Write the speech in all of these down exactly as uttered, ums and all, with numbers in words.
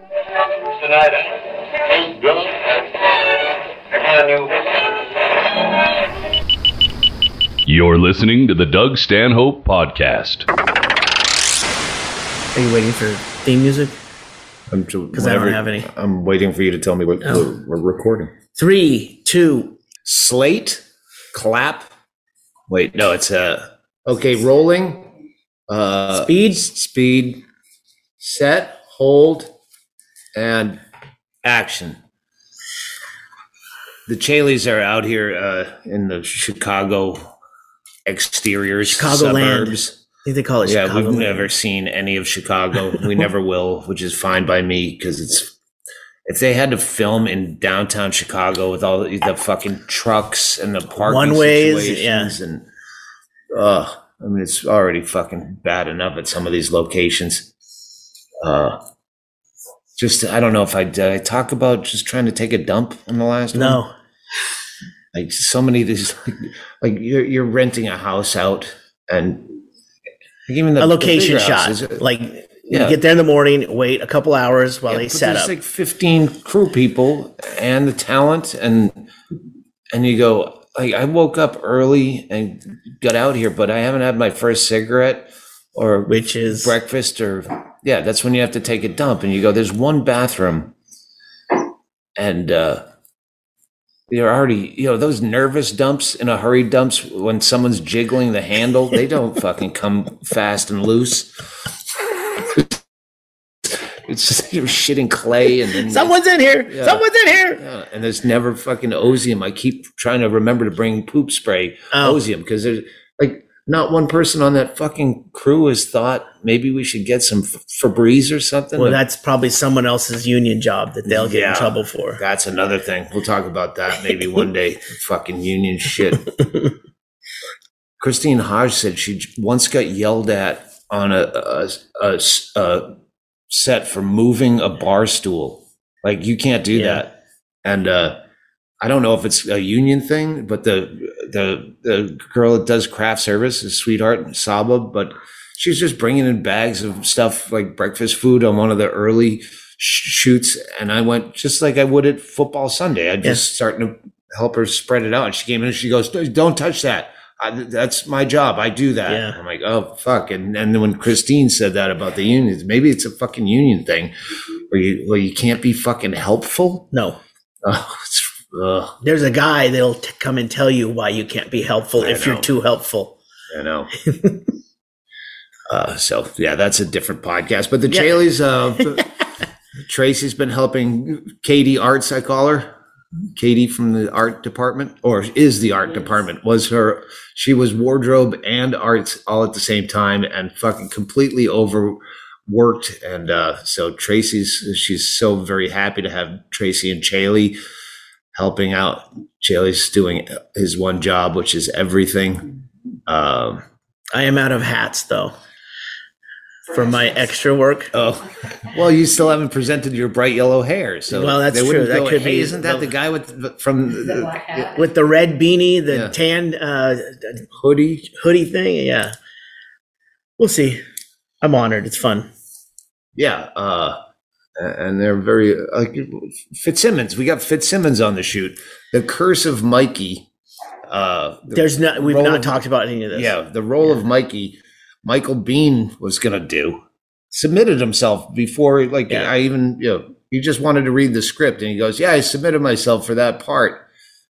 Tonight, You're listening to the Doug Stanhope Podcast. Are you waiting for theme music? Because I don't have any. I'm waiting for you to tell me what Oh. we're, we're recording. Three, two. Slate, clap. Wait, no, it's uh okay. Rolling. Uh, Speed. Speed. Set. Hold. And action. The Chaleys are out here uh, in the Chicago exteriors, Chicagoland. suburbs. I think they call it Yeah, Chicago. we've never seen any of Chicago. We never will, which is fine by me because it's. If they had to film in downtown Chicago with all the, the fucking trucks and the parking One-ways, situations, yeah. and uh, I mean, it's already fucking bad enough at some of these locations. Uh, just I don't know if I did I talk about just trying to take a dump in the last one. No. Like so many of these, like, like you're you're renting a house out and like even the A location the bigger shot. houses, Like, Yeah. you get there in the morning, wait a couple hours while Yeah, they but set there's up. like fifteen crew people and the talent, and and you go like I woke up early and got out here, but I haven't had my first cigarette or Which is breakfast or yeah, that's when you have to take a dump, and you go. There's one bathroom, and uh, you're already you know those nervous dumps in a hurry dumps when someone's jiggling the handle. They don't fucking come fast and loose. It's just you're shitting clay and then someone's in here. Yeah. Someone's in here. yeah, and there's never fucking Ozium. I keep trying to remember to bring poop spray Oh. Ozium because there's like not one person on that fucking crew has thought maybe we should get some F- Febreze or something. Well, that's probably someone else's union job that they'll get Yeah. in trouble for. That's another thing. We'll talk about that maybe one day. Fucking union shit. Christine Hodge said she j- once got yelled at on a, a, a s- a set for moving a bar stool. Like you can't do Yeah. that. And uh, I don't know if it's a union thing, but the the the girl that does craft service is sweetheart Saba, but she's just bringing in bags of stuff like breakfast food on one of the early sh- shoots, and I went just like I would at football Sunday. I just starting to help her spread it out. And she came in and she goes, "Don't touch that. I, that's my job. I do that." Yeah. I'm like, "Oh fuck!" And and then when Christine said that about the unions, maybe it's a fucking union thing, where you where you can't be fucking helpful. No. Oh, it's, ugh, There's a guy that'll t- come and tell you why you can't be helpful I if know. you're too helpful. I know. uh, so yeah, that's a different podcast. But the Yeah. Chaleys, uh, Tracy's been helping Katie Arts, I call her. Katie from the art department, or is the art department, was her, she was wardrobe and arts all at the same time and fucking completely overworked. And uh, so Tracy's, she's so very happy to have Tracy and Chaley helping out. Chaley's doing his one job, which is everything. Um, I am out of hats, though, for my extra work. oh, well, you still haven't presented your bright yellow hair. So Well, that's they wouldn't true. That go, could "Hey, be isn't that the- the guy with from the, With the red beanie, the Yeah. tan uh, hoodie?" hoodie thing. Yeah. We'll see. I'm honored. It's fun. Yeah, uh, and they're very like Fitzsimmons. We got Fitzsimmons on the shoot. The Curse of Mikey. Uh, the There's not, we've role not of- talked about any of this. Yeah, the role of Mikey, Michael Bean was gonna do. Submitted himself before, like Yeah. I even, you know, he just wanted to read the script, and he goes, "Yeah, I submitted myself for that part."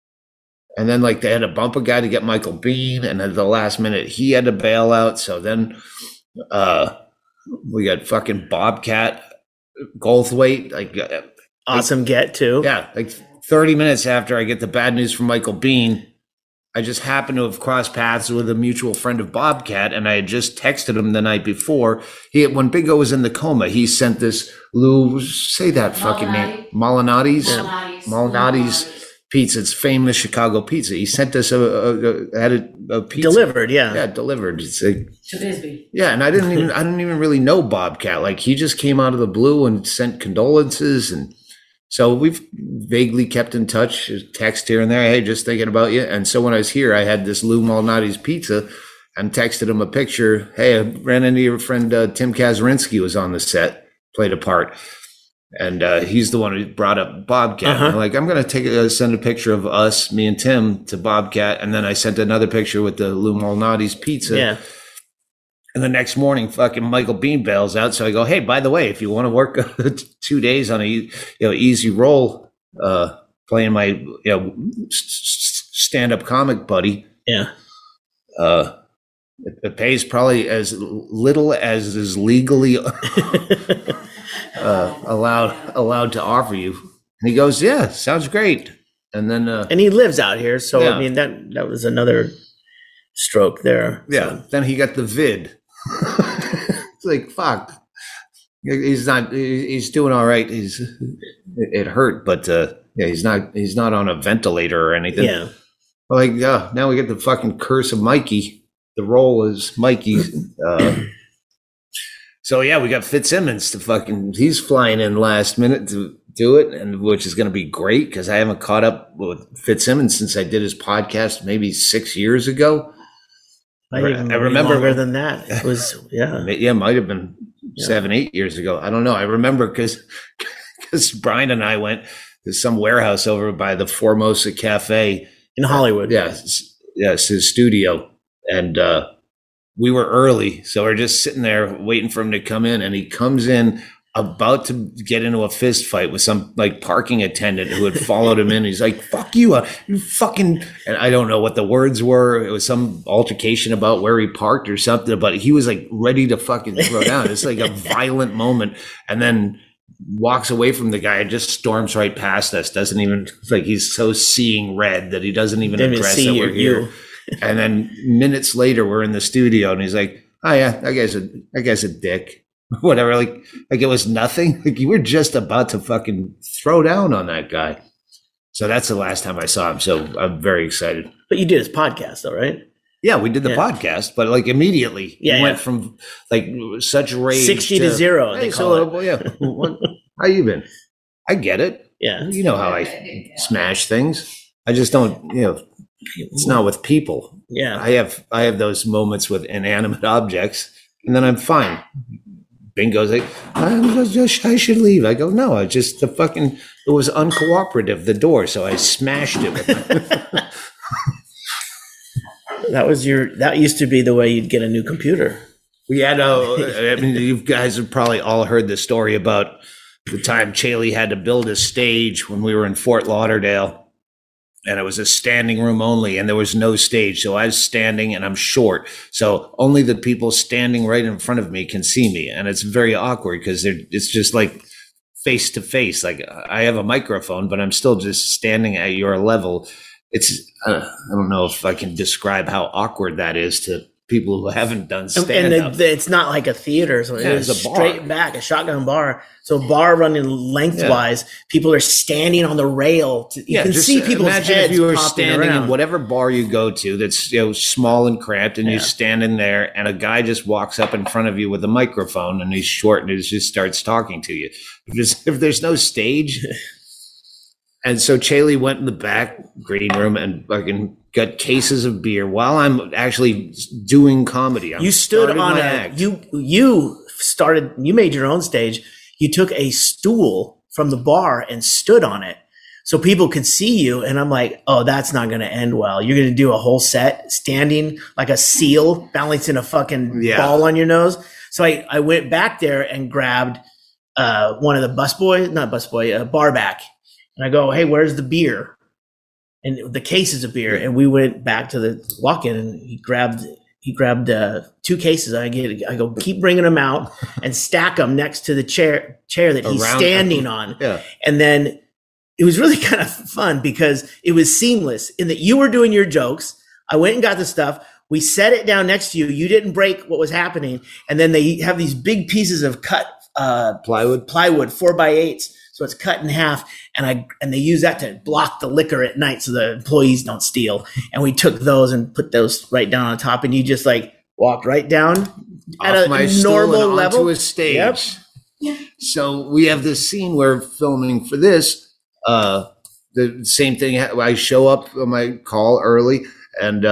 And then, like, they had to bump a guy to get Michael Bean, and at the last minute, he had to bail out. So then, uh, we got fucking Bobcat Goldthwait, like, uh, Awesome get, too. yeah, like thirty minutes after I get the bad news from Michael Bean, I just happened to have crossed paths with a mutual friend of Bobcat, and I had just texted him the night before. He, when Big O was in the coma, he sent this Lou, say that fucking name, Molinati's, Molinati's. Molinati's pizza. It's famous Chicago pizza. He sent us a, a, a had a, a pizza Delivered, yeah. Yeah, delivered. It's like, To Bisbee. yeah, and I didn't even I didn't even really know Bobcat. Like he just came out of the blue and sent condolences, and so we've vaguely kept in touch, text here and there. Hey, just thinking about you. And so when I was here, I had this Lou Malnati's pizza, and texted him a picture. Hey, I ran into your friend uh, Tim Kazurinsky was on the set, played a part. And uh, he's the one who brought up Bobcat. Uh-huh. I'm like, I'm going to take a, send a picture of us, me and Tim, to Bobcat. And then I sent another picture with the Lou Malnati's pizza. Yeah. And the next morning, fucking Michael Bean bails out. So I go, hey, by the way, if you want to work two days on a you know easy roll, uh, playing my you know stand-up comic buddy, Yeah. uh, it, it pays probably as little as is legally uh, allowed allowed to offer you. And he goes, yeah, sounds great. And then uh, And he lives out here, so Yeah. I mean that that was another stroke there. yeah, So, then he got the vid. It's like, fuck. He's not. He's doing all right. He's. It hurt, but uh, yeah, he's not. He's not on a ventilator or anything. yeah. Like, yeah. Now we get the fucking curse of Mikey. The role is Mikey's. Uh, so yeah, we got Fitzsimmons to fucking. He's flying in last minute to do it, and which is going to be great because I haven't caught up with Fitzsimmons since I did his podcast maybe six years ago. I, I even remember- longer than that. It was yeah. Yeah, might have been Yeah. seven, eight years ago. I don't know. I remember because because Brian and I went to some warehouse over by the Formosa Cafe. In Hollywood. Yes, yes, his studio, and uh, we were early, so we're just sitting there waiting for him to come in, and he comes in about to get into a fist fight with some like parking attendant who had followed him in. He's like, fuck you, uh, you fucking, and I don't know what the words were. It was some altercation about where he parked or something, but he was like ready to fucking throw down. It's like a violent moment. And then walks away from the guy and just storms right past us. Doesn't even, it's like he's so seeing red that he doesn't even Didn't even address see that you- we're here. you. And then minutes later, we're in the studio and he's like, oh yeah, that guy's a, that guy's a dick. Whatever, like, like it was nothing. Like you were just about to fucking throw down on that guy. So that's the last time I saw him. So I'm very excited. But you did his podcast though, right? Yeah, we did the Yeah. podcast, but like immediately, Yeah, we went yeah. from like such rage Sixty to zero, Hey, they so, call it. well, yeah, what, how you been? I get it. Yeah. You know how I smash things. I just don't. You know, it's not with people. Yeah. I have I have those moments with inanimate objects, and then I'm fine. Bingo's like, I'm just, I should leave. I go, no, I just the fucking it was uncooperative, the door, so I smashed it with my, That was your that used to be the way you'd get a new computer. We had a, I mean, you guys have probably all heard the story about the time Chaley had to build a stage when we were in Fort Lauderdale. And it was a standing room only, and there was no stage. So I was standing, and I'm short. So only the people standing right in front of me can see me. And it's very awkward because it's just like face to face. Like I have a microphone, but I'm still just standing at your level. It's, uh, I don't know if I can describe how awkward that is to people who haven't done And, stand and up. the, the, it's not like a theater, so Yeah, it is it's a bar. straight back, a shotgun bar. So bar running lengthwise, people are standing on the rail. To, you can just see people's imagine heads if you were popping standing around. in whatever bar you go to that's you know small and cramped, and Yeah. you stand in there, and a guy just walks up in front of you with a microphone, and he's short, and he just starts talking to you. If there's, if there's no stage, and so Chaley went in the back green room and fucking got cases of beer while I'm actually doing comedy. I'm You stood starting on my a act. you you started you made your own stage. You took a stool from the bar and stood on it so people could see you. And I'm like, oh, that's not going to end well. You're going to do a whole set standing like a seal, balancing a fucking Yeah. ball on your nose. So I, I went back there and grabbed uh, one of the busboy, not busboy, uh, bar back. And I go, hey, where's the beer? And the cases of beer. And we went back to the walk-in, and he grabbed he grabbed uh, two cases. I get I go, keep bringing them out and stack them next to the chair chair that he's Around- standing on. Yeah. And then it was really kind of fun because it was seamless in that you were doing your jokes. I went and got the stuff. We set it down next to you. You didn't break what was happening. And then they have these big pieces of cut uh, Plywood. plywood, four by eights. So it's cut in half, and I and they use that to block the liquor at night so the employees don't steal. And we took those and put those right down on top, and you just like walked right down at Off a my stool normal and level. onto a stage. Yep. So we have this scene where filming for this. Uh, the same thing. I show up on my call early, and uh,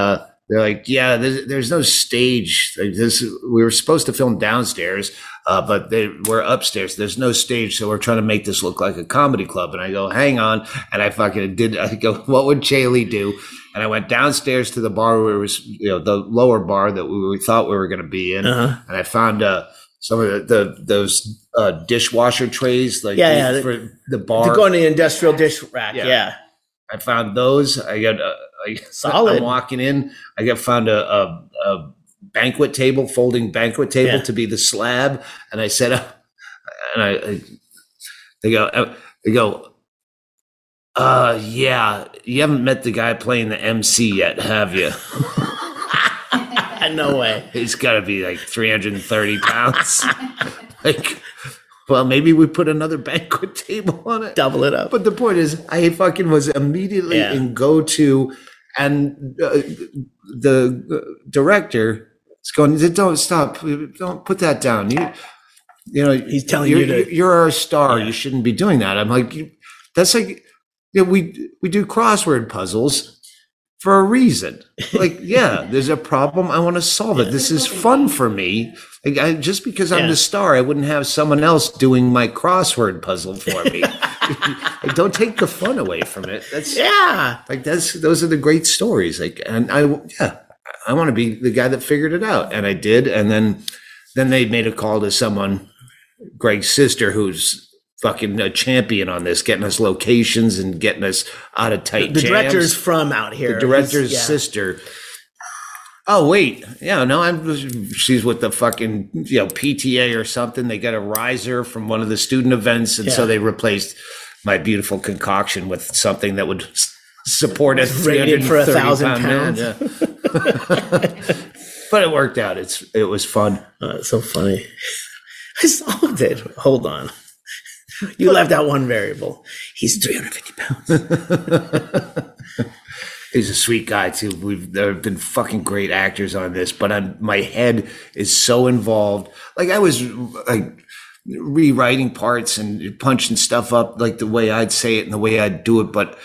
they're like, yeah, there's, there's no stage. Like this, we were supposed to film downstairs, uh, but they we're upstairs. There's no stage, so we're trying to make this look like a comedy club. And I go, hang on, and I fucking did. I go, what would Chaley do? And I went downstairs to the bar where it was, you know, the lower bar that we, we thought we were going to be in, uh-huh. and I found uh, some of the, the those uh, dishwasher trays, like yeah, the, yeah, for the bar. To go in the industrial dish rack, yeah. yeah. I found those. I got uh, I, solid. I'm walking in. I got found a, a, a banquet table, folding banquet table yeah. to be the slab, and I set up. And I, I they go, uh, they go. Uh, yeah, you haven't met the guy playing the M C yet, have you? No way. He's got to be like three hundred thirty pounds. Like. Well, maybe we put another banquet table on it. Double it up. But the point is, I fucking was immediately yeah. in go-to, and uh, the director is going, don't stop. Don't put that down. You, you know, he's telling you're, you to. You're our star. Yeah. You shouldn't be doing that. I'm like, that's like, you know, we, we do crossword puzzles for a reason. Like, yeah, there's a problem. I want to solve it. This is fun for me. Like, I, just because I'm yeah. the star, I wouldn't have someone else doing my crossword puzzle for me. Like, don't take the fun away from it. That's yeah. Like that's those are the great stories. Like, and I yeah, I want to be the guy that figured it out, and I did. And then then they made a call to someone, Greg's sister, who's fucking a champion on this, getting us locations and getting us out of tight the jams. Director's from out here. The director's yeah. sister. Oh wait, yeah, no, I'm. She's with the fucking you know P T A or something. They got a riser from one of the student events, and yeah. so they replaced my beautiful concoction with something that would support a three hundred for a thousand pounds. Yeah. But it worked out. It's it was fun. Oh, it's so funny. I solved it. Hold on. You left out one variable. He's three hundred fifty pounds. He's a sweet guy too. We've there have been fucking great actors on this, but I'm, my head is so involved. Like I was like rewriting parts and punching stuff up like the way I'd say it and the way I'd do it, but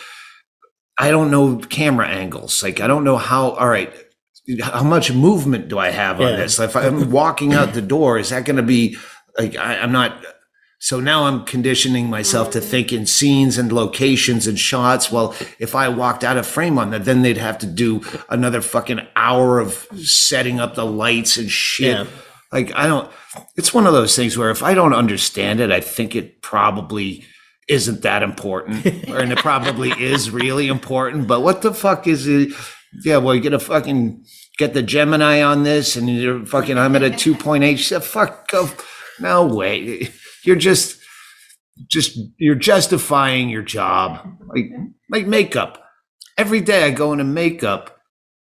I don't know camera angles. Like I don't know how. All right, how much movement do I have on yeah. this? If I'm walking out the door, is that going to be like I, I'm not. So now I'm conditioning myself to think in scenes and locations and shots. Well, if I walked out of frame on that, then they'd have to do another fucking hour of setting up the lights and shit. Yeah. Like, I don't, it's one of those things where if I don't understand it, I think it probably isn't that important. And it probably is really important. But what the fuck is it? Yeah, well, you get a fucking, get the Gemini on this and you're fucking, I'm at a two point eight. Fuck, go, no way. You're just, just, you're justifying your job. Like, like makeup. Every day I go into makeup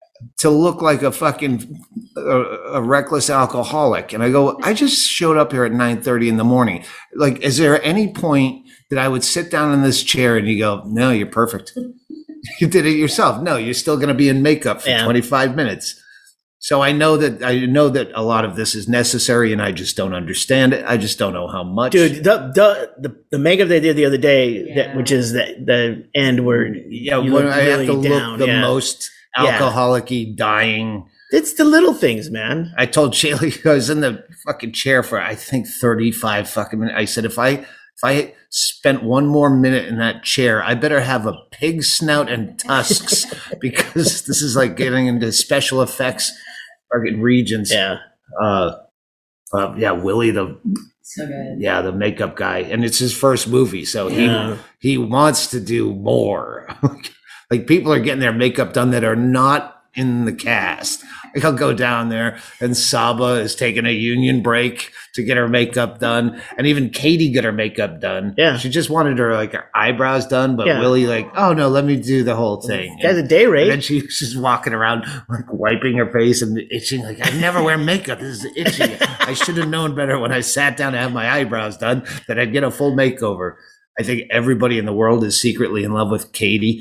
to look like a fucking, a, a reckless alcoholic. And I go, I just showed up here at nine thirty in the morning. Like, is there any point that I would sit down in this chair and you go, no, you're perfect. You did it yourself. No, you're still going to be in makeup for yeah. twenty-five minutes. So I know that I know that a lot of this is necessary, and I just don't understand it. I just don't know how much. Dude, the the the, the makeup they did the other day, yeah. that, which is the the end where yeah, when I really have to down, look the yeah. most alcoholic-y, dying. It's the little things, man. I told Shaylee, I was in the fucking chair for I think thirty-five fucking minutes. I said, if I if I spent one more minute in that chair, I better have a pig snout and tusks because this is like getting into special effects. Target regions. Yeah. Uh, uh, yeah, Willie, the so good. Yeah, the makeup guy. And it's his first movie. So yeah. he he wants to do more. Like people are getting their makeup done that are not in the cast. Like I'll go down there and Saba is taking a union break to get her makeup done. And even Katie got her makeup done. Yeah. She just wanted her like her eyebrows done, but yeah. Willie like, oh no, let me do the whole thing. Guy's a day rate. And then she, she's walking around like wiping her face and itching like, I never wear makeup. This is itchy. I should have known better when I sat down to have my eyebrows done that I'd get a full makeover. I think everybody in the world is secretly in love with Katie.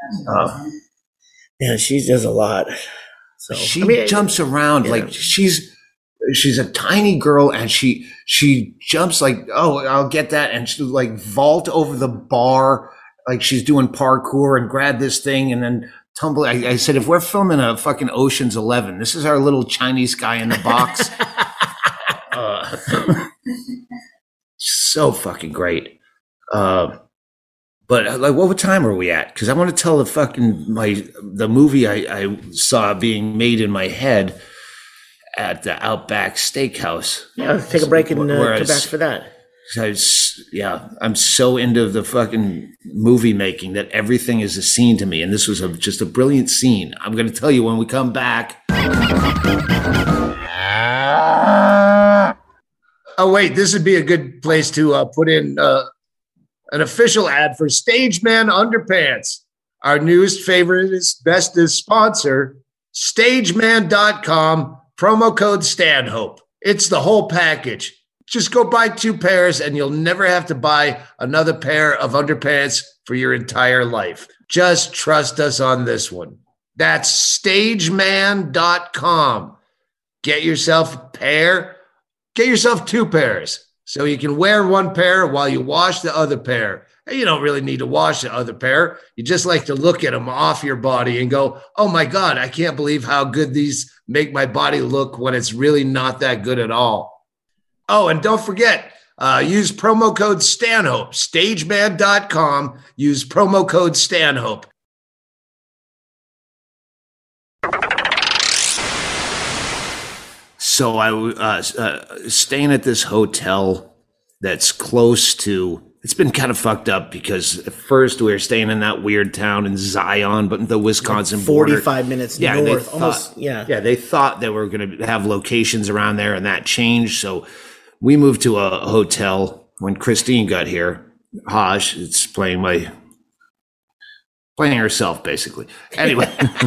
Uh, yeah, she does a lot. So she I mean, jumps around yeah. like she's she's a tiny girl and she she jumps like, oh, I'll get that, and she like vault over the bar like she's doing parkour and grab this thing and then tumbling. I, I said, if we're filming a fucking Ocean's Eleven, this is our little Chinese guy in the box. uh, so fucking great. Uh, but like, what time are we at? Because I want to tell the fucking my the movie I, I saw being made in my head at the Outback Steakhouse. Yeah, let's take a break and uh, come Whereas- back for that. I was, yeah, I'm so into the fucking movie making that everything is a scene to me. And this was a, just a brilliant scene. I'm going to tell you when we come back. Oh, wait, this would be a good place to uh, put in uh, an official ad for Stage Man Underpants, our newest, favorite, bestest sponsor, stageman dot com, promo code Stanhope. It's the whole package. Just go buy two pairs and you'll never have to buy another pair of underpants for your entire life. Just trust us on this one. That's stageman dot com. Get yourself a pair. Get yourself two pairs so you can wear one pair while you wash the other pair. And you don't really need to wash the other pair. You just like to look at them off your body and go, oh my God, I can't believe how good these make my body look when it's really not that good at all. Oh, and don't forget, uh, use promo code Stanhope, stageman dot com. Use promo code Stanhope. So I was uh, uh, staying at this hotel that's close to, it's been kind of fucked up because at first we were staying in that weird town in Zion, but the Wisconsin Like border. forty-five minutes Yeah, they north. thought- Almost, yeah. Yeah, they thought they were going to have locations around there, and that changed. So we moved to a hotel when Christine got here. Haj, it's playing my, playing herself basically. Anyway,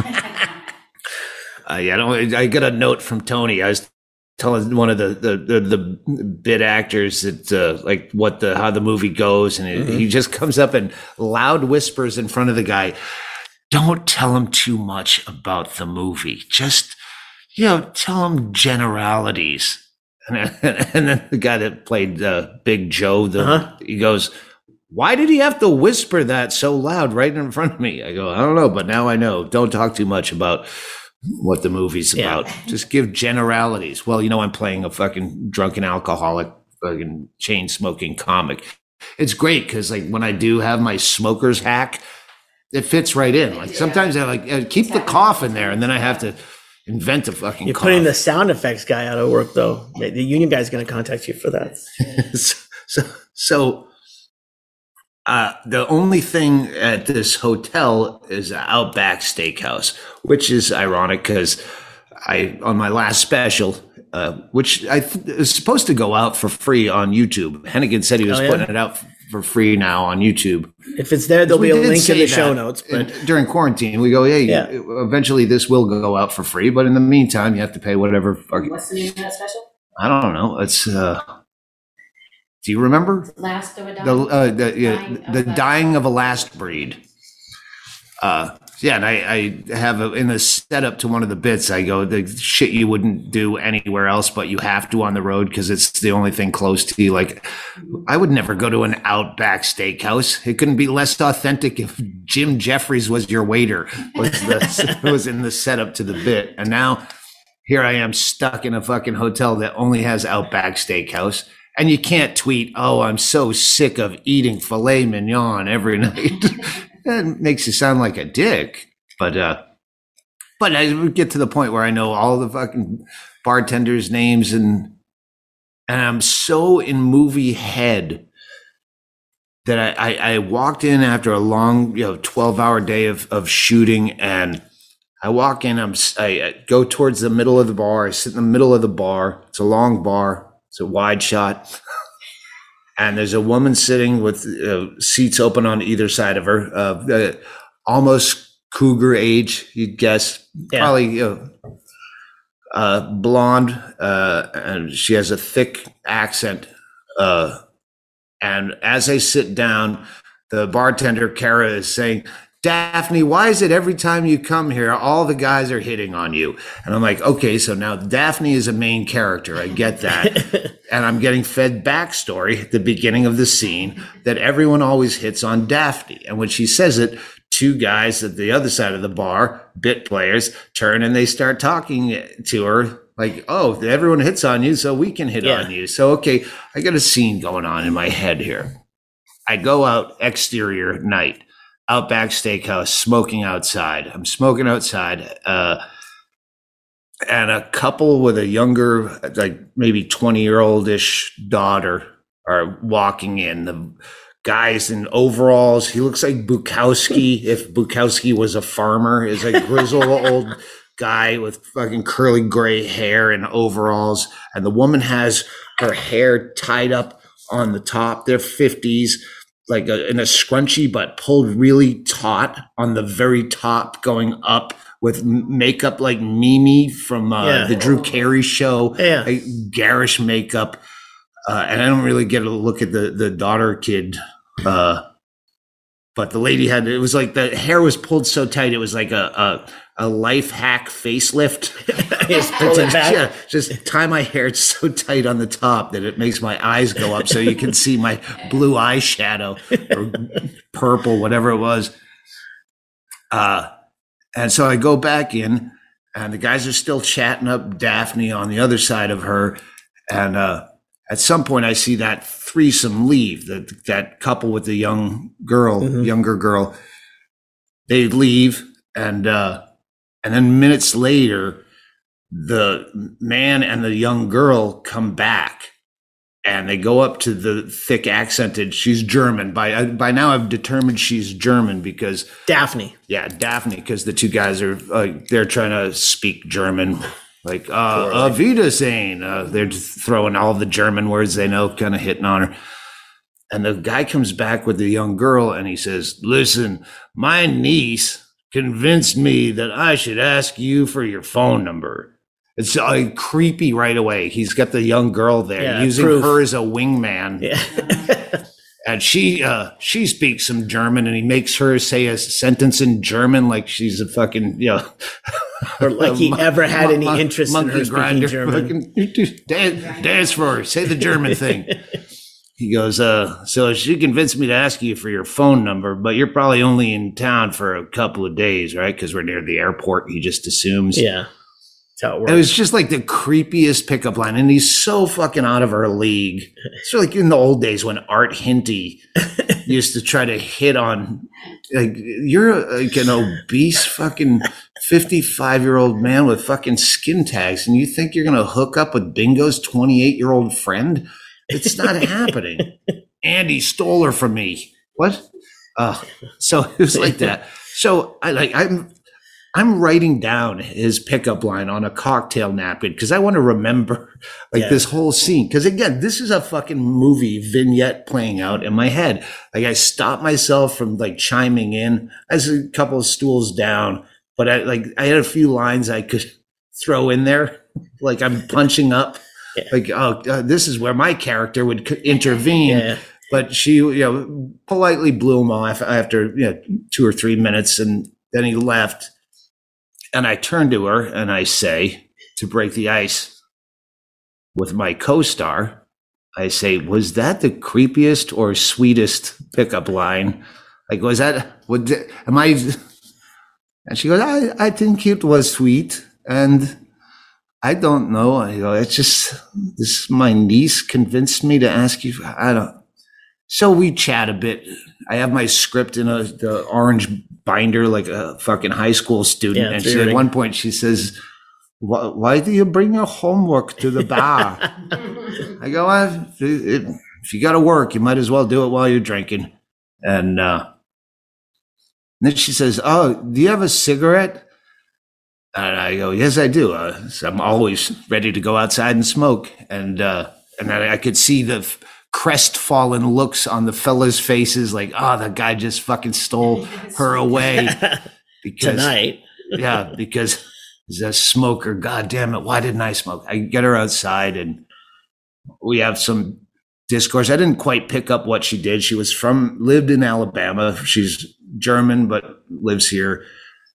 uh, yeah, I, don't, I got a note from Tony. I was telling one of the the the, the bit actors that uh, like what the how the movie goes, and it, Mm-hmm. he just comes up and loud whispers in front of the guy, "Don't tell him too much about the movie. Just, you know, tell him generalities." And, and then the guy that played uh, Big Joe, the, Uh-huh. he goes, "Why did he have to whisper that so loud right in front of me?" I go, "I don't know, but now I know. Don't talk too much about what the movie's Yeah. about. Just give generalities." Well, you know, I'm playing a fucking drunken alcoholic, fucking chain smoking comic. It's great because like when I do have my smoker's hack, it fits right in. Like sometimes I like uh, keep the cough in there, and then I have to invent a fucking You're cough. putting the sound effects guy out of work, though. The the union guy's going to contact you for that. so, so uh, the only thing at this hotel is Outback Steakhouse, which is ironic because I, on my last special, uh, which I th- is supposed to go out for free on YouTube. Hennigan said he was Oh, yeah? putting it out f- for free now on YouTube. If it's there, there'll We be a did link in say the show that notes. in- But during quarantine, we go, hey, Yeah. eventually this will go out for free, but in the meantime, you have to pay whatever. fucking- What's the name of that special? I don't know. It's. Uh, do you remember? Last of a the Dog? uh, the yeah, Dying of the a- dying of a last breed. Uh, yeah, and I, I have a, in the setup to one of the bits. I go the shit you wouldn't do anywhere else, but you have to on the road because it's the only thing close to you. Like, I would never go to an Outback Steakhouse. It couldn't be less authentic if Jim Jeffries was your waiter. Was the was in the setup to the bit, and now here I am stuck in a fucking hotel that only has Outback Steakhouse. And you can't tweet, "Oh, I'm so sick of eating filet mignon every night." That makes you sound like a dick. But uh, but I would get to the point where I know all the fucking bartenders' names, and and I'm so in movie head that I, I, I walked in after a long, you know, twelve hour day of of shooting, and I walk in. I'm I, I go towards the middle of the bar. I sit in the middle of the bar. It's a long bar. It's a wide shot. And there's a woman sitting with uh, seats open on either side of her, uh, uh, almost cougar age, you'd guess. Yeah. Probably uh, uh, blonde, uh, and she has a thick accent. Uh, and as I sit down, the bartender, Kara, is saying, "Daphne, why is it every time you come here, all the guys are hitting on you?" And I'm like, okay, so now Daphne is a main character. I get that. And I'm getting fed backstory at the beginning of the scene that everyone always hits on Daphne. And when she says it, two guys at the other side of the bar, bit players, turn and they start talking to her like, oh, everyone hits on you, so we can hit Yeah. on you. So, okay, I got a scene going on in my head here. I go out exterior night, Outback Steakhouse, smoking outside. I'm smoking outside. Uh, and a couple with a younger, like maybe twenty-year-old-ish daughter are walking in. The guy's in overalls. He looks like Bukowski, if Bukowski was a farmer. Is a grizzled old guy with fucking curly gray hair and overalls. And the woman has her hair tied up on the top. They're fifties, like a, in a scrunchie, but pulled really taut on the very top, going up with makeup like Mimi from uh, Yeah. the Drew Carey show, Yeah. like garish makeup. Uh, and I don't really get a look at the, the daughter kid. Uh, but the lady had, it was like the hair was pulled so tight. It was like a, a, a life hack facelift. Just pull it back. Yeah, just tie my hair so tight on the top that it makes my eyes go up so you can see my blue eyeshadow or purple, whatever it was. Uh, and so I go back in and the guys are still chatting up Daphne on the other side of her. And, uh, at some point I see that threesome leave, that, that couple with the young girl, Mhm. younger girl, they leave. And, uh, and then minutes later, the man and the young girl come back and they go up to the thick accented, she's German. By, by now I've determined she's German because Daphne. yeah, Daphne, because the two guys are like, they're trying to speak German, like, uh, Auf Wiedersehen. Uh, they're just throwing all the German words they know, kind of hitting on her. And the guy comes back with the young girl and he says, listen, my niece convinced me that I should ask you for your phone number. It's uh, creepy right away. He's got the young girl there Yeah, using proof. her as a wingman. Yeah. And she uh, she speaks some German, and he makes her say a sentence in German like she's a fucking, you know. Or like he ever had any mon- interest in monkey her speaking grinder, German. fucking, dance, dance for her. Say the German thing. He goes, uh, so she convinced me to ask you for your phone number, but you're probably only in town for a couple of days, right? Because we're near the airport, he just assumes. Yeah. That's how it works. It was just like the creepiest pickup line, and he's so fucking out of our league. It's like in the old days when Art Hinty used to try to hit on, like, you're like an obese fucking fifty-five-year-old man with fucking skin tags, and you think you're going to hook up with Bingo's twenty-eight-year-old friend? It's not happening. Andy stole her from me. What? Uh, so it was like that. So I like I'm. I'm writing down his pickup line on a cocktail napkin because I want to remember like Yeah. this whole scene. Because again, this is a fucking movie vignette playing out in my head. Like I stopped myself from like chiming in. I was a couple of stools down, but I like I had a few lines I could throw in there. Like I'm punching up. Yeah. Like, oh, uh, this is where my character would c- intervene. Yeah. But she, you know, politely blew him off after you know two or three minutes, and then he left. And I turn to her and I say, to break the ice with my co-star, I say, was that the creepiest or sweetest pickup line? Like, was that, would, am I, and she goes, I, I think it was sweet. And I don't know. I go, it's just, this, my niece convinced me to ask you. I don't, so we chat a bit. I have my script in a the orange binder like a fucking high school student. Yeah, and so she, you're at like- one point she says, why, why do you bring your homework to the bar? I go, well, if, if, if you got to work, you might as well do it while you're drinking. And, uh, and then she says, oh, do you have a cigarette? And I go, yes, I do. Uh, so I'm always ready to go outside and smoke. And, uh, and then I could see the f- crestfallen looks on the fellas' faces, like, oh, that guy just fucking stole her away. Because, Tonight. yeah, because he's a smoker. God damn it. Why didn't I smoke? I get her outside and we have some discourse. I didn't quite pick up what she did. She was from, lived in Alabama. She's German, but lives here.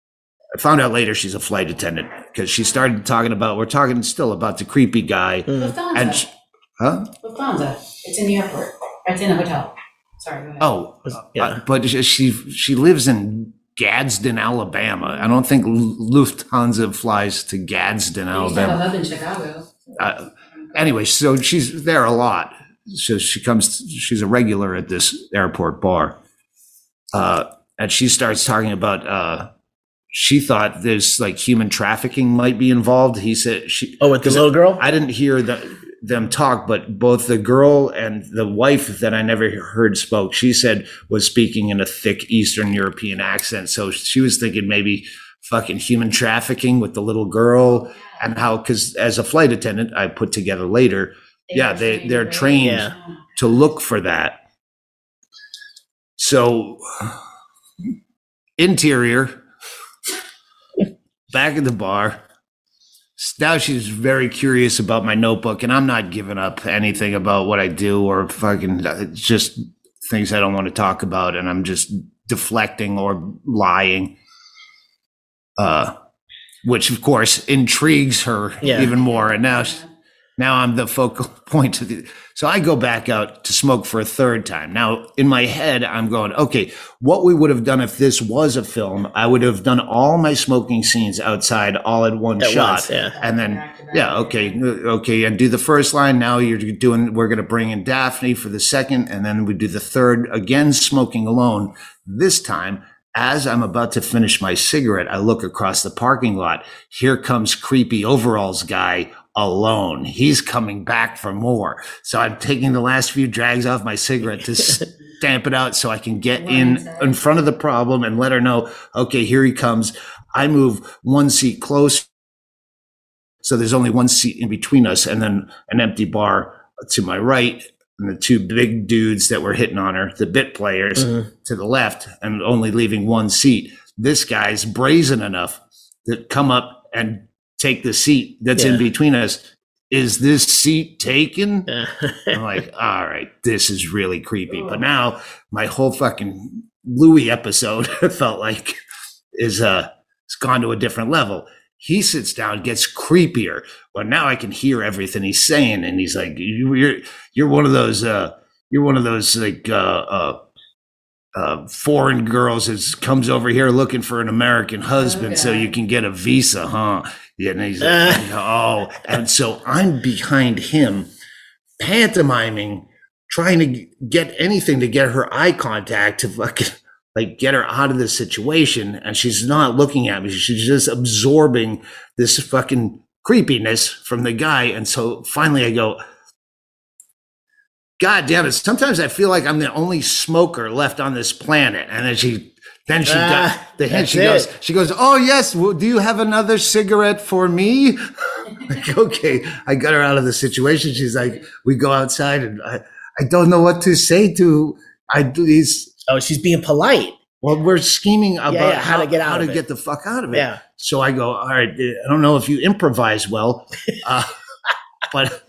I found out later she's a flight attendant because she started talking about, we're talking still about the creepy guy. Lufthansa. And, she, huh? Lufthansa. It's in the airport. It's in a hotel. Sorry, go ahead. Oh, Yeah. uh, but she she lives in Gadsden, Alabama. I don't think Lufthansa flies to Gadsden, They used to have a Alabama. hub in Chicago. Uh, anyway, so she's there a lot. So she comes, she's a regular at this airport bar. Uh, and she starts talking about, uh, she thought there's like human trafficking might be involved. He said she, Oh, with the little girl? I didn't hear the, them talk, but both the girl and the wife that I never heard spoke, she said was speaking in a thick Eastern European accent. So she was thinking maybe fucking human trafficking with the little girl, and how, because as a flight attendant, I put together later, yeah, they, they're trained Yeah. to look for that. So interior, back at the bar. Now she's very curious about my notebook, and I'm not giving up anything about what I do or fucking it's just things I don't want to talk about, and I'm just deflecting or lying, uh, which of course intrigues her Yeah. even more. And now, now I'm the focal point of the. So I go back out to smoke for a third time. Now in my head, I'm going, okay, what we would have done if this was a film, I would have done all my smoking scenes outside all at one At shot. once, yeah. And then, yeah, okay, okay. And do the first line. Now you're doing, we're going to bring in Daphne for the second. And then we do the third, again, smoking alone. This time, as I'm about to finish my cigarette, I look across the parking lot. Here comes creepy overalls guy alone. He's coming back for more. So I'm taking the last few drags off my cigarette to stamp it out so I can get in in front of the problem and let her know, okay, here he comes. I move one seat close. So there's only one seat in between us, and then an empty bar to my right, and the two big dudes that were hitting on her, the bit players, Mhm. to the left, and only leaving one seat. This guy's brazen enough to come up and take the seat that's Yeah. in between us. Is this seat taken? Yeah. I'm like, all right, this is really creepy. But now my whole fucking Louis episode felt like is uh it's gone to a different level. He sits down, gets creepier. But now I can hear everything he's saying, and he's like, you, "You're you're one of those uh you're one of those like uh uh." Uh, foreign girls that comes over here looking for an American husband so Okay. you can get a visa, huh? Yeah, and he's like, oh, and so I'm behind him, pantomiming, trying to get anything to get her eye contact to fucking like get her out of this situation, and she's not looking at me. She's just absorbing this fucking creepiness from the guy, and so finally I go, God damn it. Sometimes I feel like I'm the only smoker left on this planet. And then she, then she Ah, got the hint. that's She goes, it. she goes, oh yes. Well, do you have another cigarette for me? Like, okay. I got her out of the situation. She's like, we go outside, and I, I don't know what to say to, I do these. Oh, she's being polite. Well, we're scheming about yeah, how how, to get out how of to it. get the fuck out of it. Yeah. So I go, all right. I don't know if you improvise well, uh, but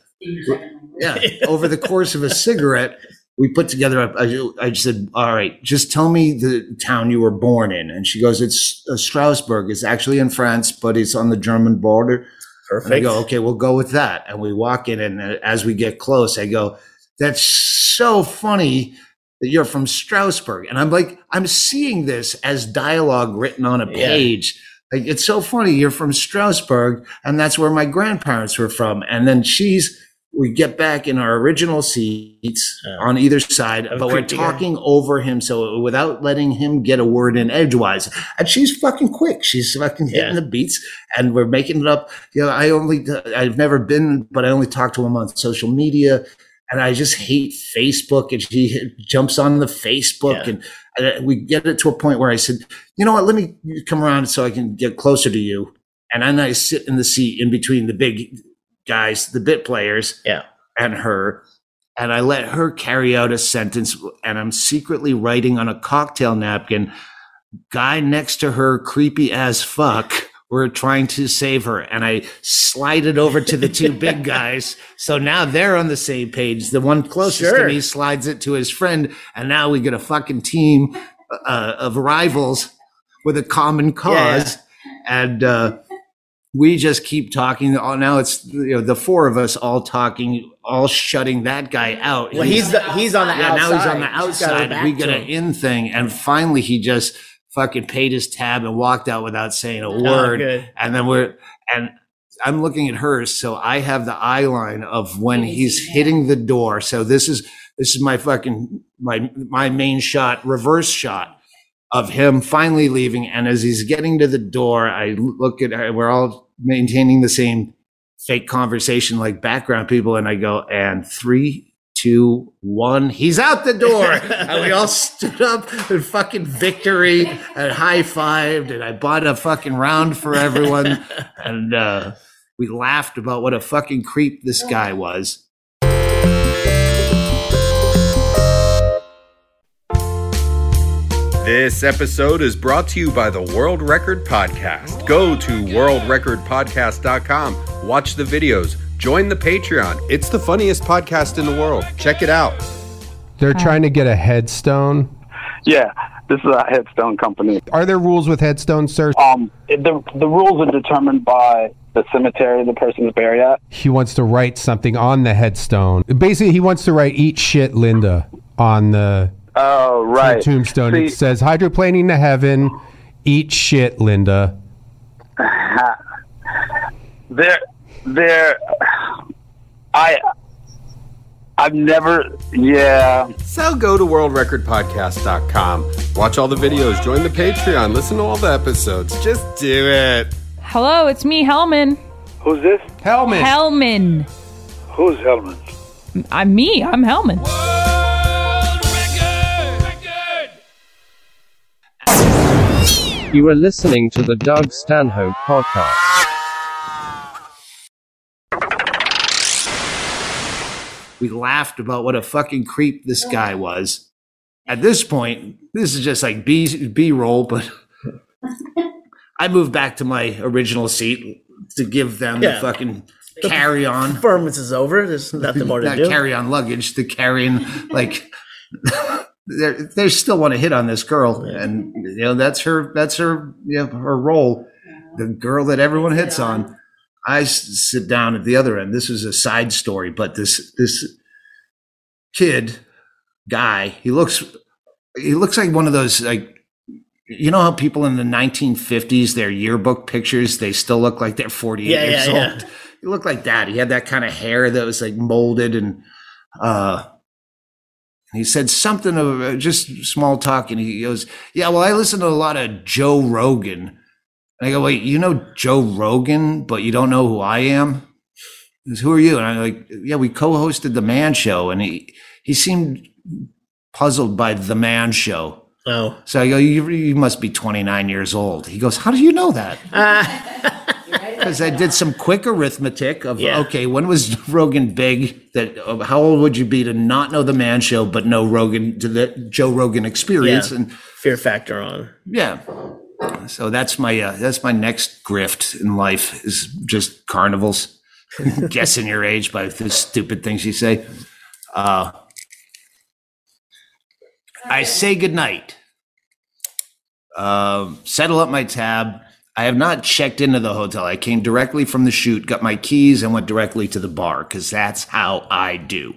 yeah, over the course of a cigarette, we put together, a, I, I said, all right, just tell me the town you were born in. And she goes, it's uh, Strasbourg. It's actually in France, but it's on the German border. And I Perfect. go, okay, we'll go with that. And we walk in, and uh, as we get close, I go, that's so funny that you're from Strasbourg. And I'm like, I'm seeing this as dialogue written on a Yeah. page. Like, it's so funny. You're from Strasbourg, and that's where my grandparents were from. And then she's, we get back in our original seats Yeah. on either side, Of but we're creepy guy. talking over him. So without letting him get a word in edgewise, and she's fucking quick. She's fucking hitting Yeah. the beats, and we're making it up. You know, I only, I've never been, but I only talk to him on social media. And I just hate Facebook. And she jumps on the Facebook, Yeah. and, and we get it to a point where I said, you know what, let me come around so I can get closer to you. And then I sit in the seat in between the big guys, the bit players, Yeah. and her. And I let her carry out a sentence, and I'm secretly writing on a cocktail napkin, guy next to her, creepy as fuck. We're trying to save her. And I slide it over to the two big guys. So now they're on the same page. The one closest Sure. to me slides it to his friend. And now we get a fucking team uh, of rivals with a common cause. And uh, we just keep talking. Oh, now it's, you know, the four of us all talking, all shutting that guy out. Well, he's the he's on the yeah, outside. now he's on the She's got her outside. back We to get an him. in thing. And finally, he just fucking paid his tab and walked out without saying a Oh, word. good. And then we're, and I'm looking at hers. So I have the eye line of when he's hitting the door. So this is, this is my fucking, my, my main shot, reverse shot of him finally leaving. And as he's getting to the door, I look at her, we're all maintaining the same fake conversation like background people. And I go, and three, two, one, he's out the door. And we all stood up in fucking victory and high-fived. And I bought a fucking round for everyone. And uh, we laughed about what a fucking creep this guy was. This episode is brought to you by the World Record Podcast. Go to world record podcast dot com, watch the videos, join the Patreon. It's the funniest podcast in the world. Check it out. They're trying to get a headstone. Yeah, this is a headstone company. Are there rules with headstones, sir? Um, it, the the rules are determined by the cemetery the person is buried at. He wants to write something on the headstone. Basically, he wants to write "Eat shit, Linda" on the Oh, right. tombstone. See, It says hydroplaning to heaven. Eat shit, Linda. there, there. I, I've never. Yeah. So go to world record podcast dot com, watch all the videos, join the Patreon, listen to all the episodes. Just do it. Hello, it's me, Hellman. Who's this? Hellman. Hellman. Who's Hellman? I'm me. I'm Hellman. You are listening to the Doug Stanhope Podcast. We laughed about what a fucking creep this guy was. At this point, this is just like B B-roll, but I moved back to my original seat to give them Yeah. the fucking carry on. Performance is over. There's nothing more to Not do. carry on luggage, the carrying, like, they they still want to hit on this girl. And, you know, that's her, that's her, you know, her role. The girl that everyone hits on. I s- sit down at the other end. This is a side story, but this, this kid guy, he looks, he looks like one of those, like, you know how people in the nineteen fifties, their yearbook pictures, they still look like they're forty-eight Yeah, years yeah, old. yeah. He looked like that. He had that kind of hair that was like molded, and uh, he said something of uh, just small talk, and he goes, "Yeah, well, I listen to a lot of Joe Rogan." And I go, "Wait, you know Joe Rogan, but you don't know who I am?" He goes, "Who are you?" And I'm like, "Yeah, we co-hosted The Man Show," and he he seemed puzzled by The Man Show. Oh. So I go, you, you must be twenty-nine years old. He goes, "How do you know that?" Because I did some quick arithmetic of, Yeah. okay, when was Rogan big? That uh, how old would you be to not know The Man Show, but know Rogan, to the Joe Rogan experience? Yeah. And Fear factor on. yeah, so that's my uh, that's my next grift in life is just carnivals, guessing your age by the stupid things you say. Uh, I say goodnight. Uh, settle up my tab. I have not checked into the hotel. I came directly from the shoot, got my keys, and went directly to the bar because that's how I do.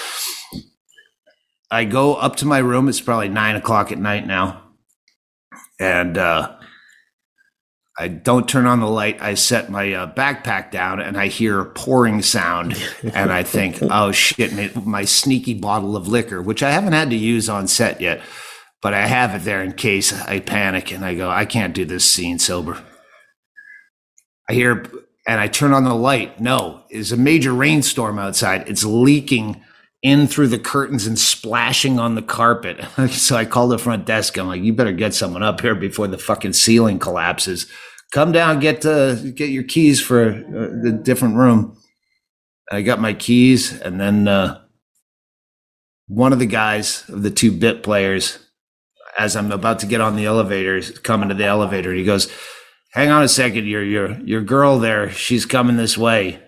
I go up to my room. It's probably nine o'clock at night now. And uh, I don't turn on the light. I set my uh, backpack down and I hear a pouring sound. And I think, oh shit, my, my sneaky bottle of liquor, which I haven't had to use on set yet, but I have it there in case I panic. And I go, I can't do this scene sober. I hear, and I turn on the light. No, it's a major rainstorm outside. It's leaking in through the curtains and splashing on the carpet. So I called the front desk. I'm like, you better get someone up here before the fucking ceiling collapses. Come down, get uh, get your keys for uh, the different room. I got my keys, and then uh, one of the guys of the two bit players, as I'm about to get on the elevator, is coming to the elevator. He goes, "Hang on a second, your your your girl there, she's coming this way."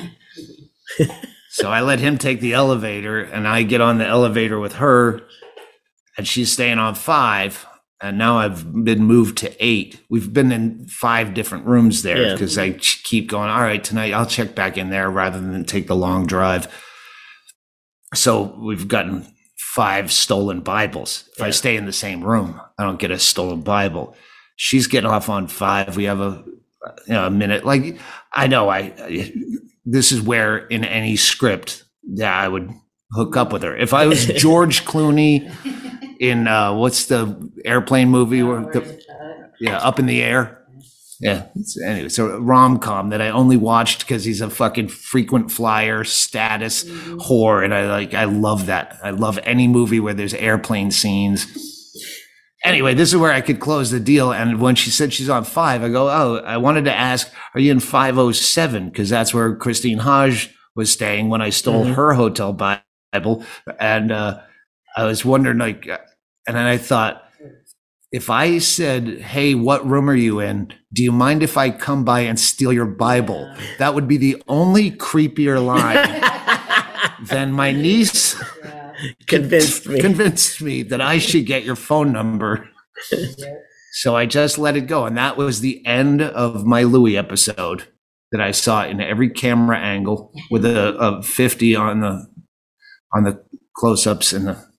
So I let him take the elevator, and I get on the elevator with her, and she's staying on five. And now I've been moved to eight. We've been in five different rooms there Yeah. because I ch- keep going, all right, tonight I'll check back in there rather than take the long drive. So we've gotten five stolen Bibles. If Yeah. I stay in the same room, I don't get a stolen Bible. She's getting off on five. We have a, you know, a minute. Like, I know I, I, this is where in any script that I would hook up with her. If I was George Clooney in, uh, what's the airplane movie? Where the, yeah, Up in the Air. Yeah. It's, anyway, it's a rom-com that I only watched because he's a fucking frequent flyer status mm-hmm. whore. And I like, I love that. I love any movie where there's airplane scenes. Anyway, this is where I could close the deal. And when she said she's on five, I go, oh, I wanted to ask, are you in five oh seven? Because that's where Christine Hodge was staying when I stole mm-hmm. her hotel Bible. And uh, I was wondering, like, and then I thought, if I said, hey, what room are you in? Do you mind if I come by and steal your Bible? That would be the only creepier line than my niece convinced me convinced me that I should get your phone number. So I just let it go. And that was the end of my Louis episode that I saw in every camera angle with a, a fifty on the on the close-ups and the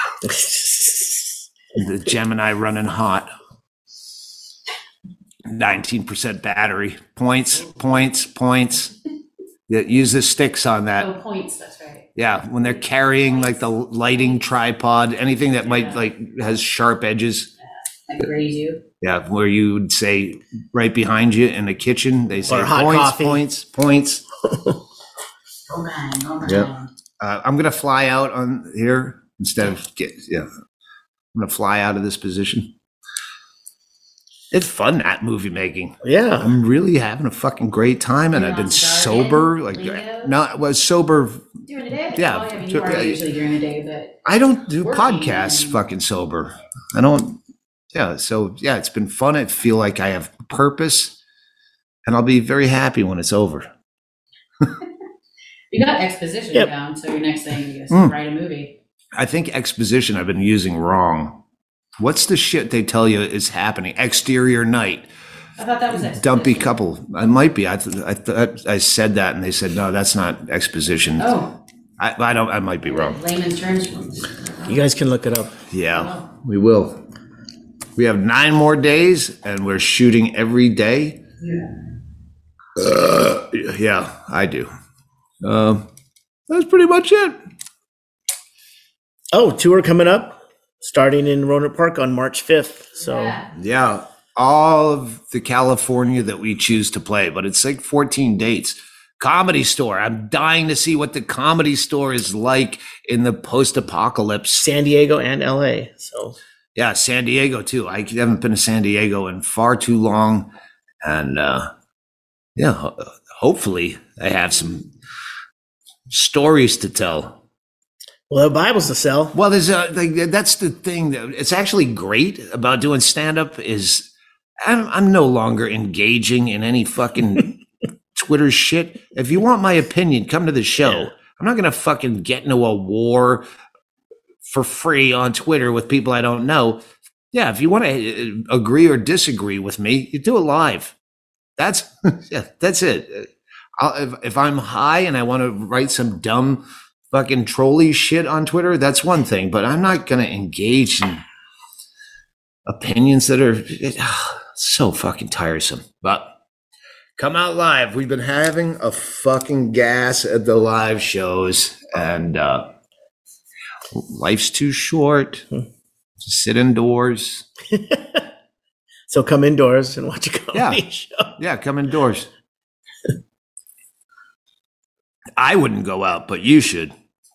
the Gemini running hot. nineteen percent battery. Points, points, points. Yeah, use the sticks on that. Oh, points, that's right. Yeah, when they're carrying like the lighting tripod, anything that might yeah. like has sharp edges. Yeah, that grade you. Yeah, where you would say right behind you in the kitchen, they say or hot points, coffee. points, points. Oh man, oh man. Yep. Uh, I'm gonna fly out on here instead of get yeah. I'm going to fly out of this position. It's fun, that movie making. Yeah. I'm really having a fucking great time. And You're I've been sober. Like, no, I was sober. During the day? Yeah. Oh, I mean, you are usually during the day, but. I don't do Working podcasts and- fucking sober. I don't. Yeah. So, yeah, it's been fun. I feel like I have purpose. And I'll be very happy when it's over. You got exposition Yep. down, so your next thing is Mm. write a movie. I think exposition I've been using wrong. What's the shit they tell you is happening? Exterior night. I thought that was exposition. Dumpy couple. I might be. I th- I thought I said that, and they said no. That's not exposition. Oh. I, I don't. I might be wrong. Layman's terms. You guys can look it up. Yeah, we will. We have nine more days, and we're shooting every day. Yeah. Uh, yeah, I do. Um, that's pretty much it. Oh, tour coming up, starting in Roanoke Park on March fifth. So Yeah. Yeah, all of the California that we choose to play, but it's like fourteen dates. Comedy Store. I'm dying to see what the Comedy Store is like in the post-apocalypse. San Diego and L A. So Yeah, San Diego too. I haven't been to San Diego in far too long, and uh, yeah, ho- hopefully I have some stories to tell. well, the Bible's to sell. Well, there's a like, that's the thing that it's actually great about doing stand up is I'm, I'm no longer engaging in any fucking Twitter shit. If you want my opinion, come to the show. Yeah. I'm not going to fucking get into a war for free on Twitter with people I don't know. Yeah, if you want to agree or disagree with me, you do it live. That's yeah, that's it. I'll, if, if I'm high and I want to write some dumb fucking trolly shit on Twitter, that's one thing, but I'm not going to engage in opinions that are it, oh, so fucking tiresome. But come out live. We've been having a fucking gas at the live shows, and uh, life's too short to sit indoors. So come indoors and watch a comedy Yeah. show. Yeah, come indoors. I wouldn't go out, but you should.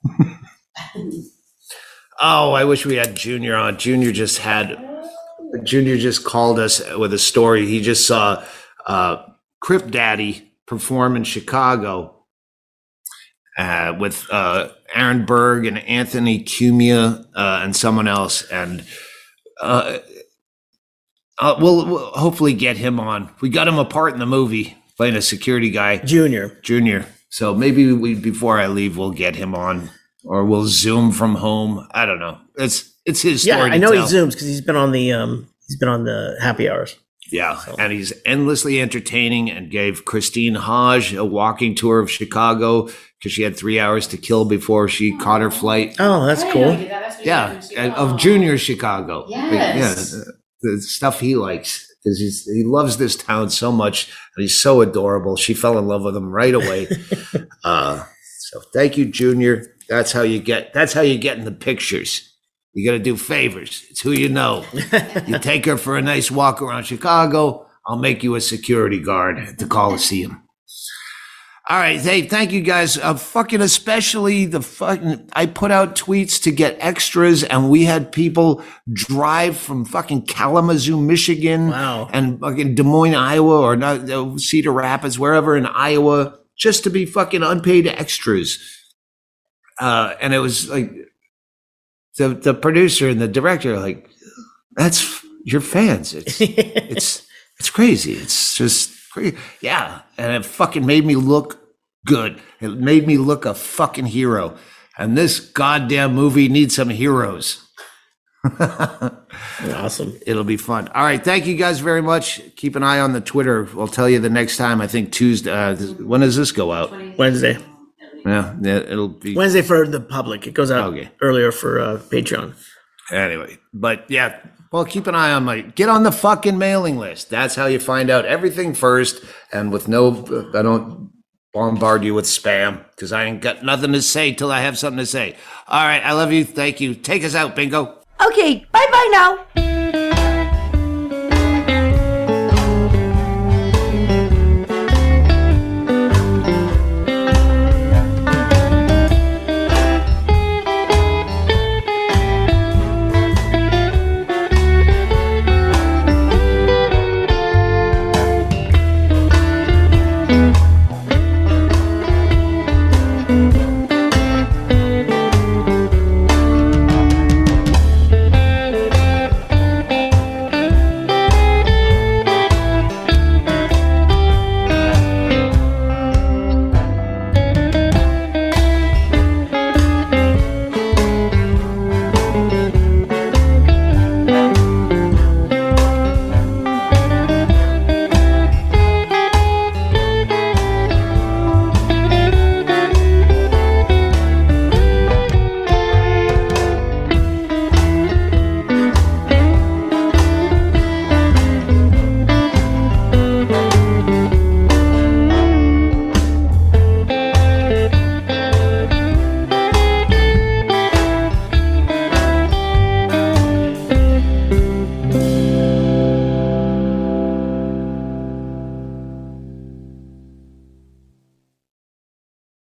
Oh, I wish we had Junior on. Junior just had, Junior just called us with a story. He just saw uh, Crip Daddy perform in Chicago uh, with uh, Aaron Berg and Anthony Cumia uh, and someone else. And uh, uh, we'll, we'll hopefully get him on. We got him a part in the movie, playing a security guy. Junior. Junior. So maybe we, before I leave, we'll get him on, or we'll Zoom from home. I don't know. It's it's his Yeah, story. I know to he tell. zooms because he's been on the um he's been on the happy hours. Yeah, and he's endlessly entertaining and gave Christine Hodge a walking tour of Chicago because she had three hours to kill before she caught her flight. Oh, that's cool. Yeah, and of Junior Chicago. Yes. Yeah, the, the stuff he likes because he's he loves this town so much and he's so adorable. She fell in love with him right away. uh, so thank you, Junior. That's how you get. That's how you get in the pictures. You got to do favors. It's who you know. You take her for a nice walk around Chicago. I'll make you a security guard at the Coliseum. All right. Hey, thank you guys. Uh, fucking especially the fucking, I put out tweets to get extras and we had people drive from fucking Kalamazoo, Michigan Wow. and fucking Des Moines, Iowa or not, uh, Cedar Rapids, wherever in Iowa, just to be fucking unpaid extras. Uh, and it was like, The the producer and the director are like, that's your fans. It's it's it's crazy. It's just crazy. Yeah. And it fucking made me look good. It made me look a fucking hero. And this goddamn movie needs some heroes. Awesome. It'll be fun. All right. Thank you guys very much. Keep an eye on the Twitter. We'll tell you the next time. I think Tuesday. Uh, when does this go out? Wednesday. Yeah, it'll be Wednesday for the public. It goes out Okay. earlier for uh, Patreon. Anyway, but yeah, well, keep an eye on my, get on the fucking mailing list. That's how you find out everything first. And with no, I don't bombard you with spam because I ain't got nothing to say till I have something to say. All right. I love you. Thank you. Take us out, Bingo. Okay, bye bye now.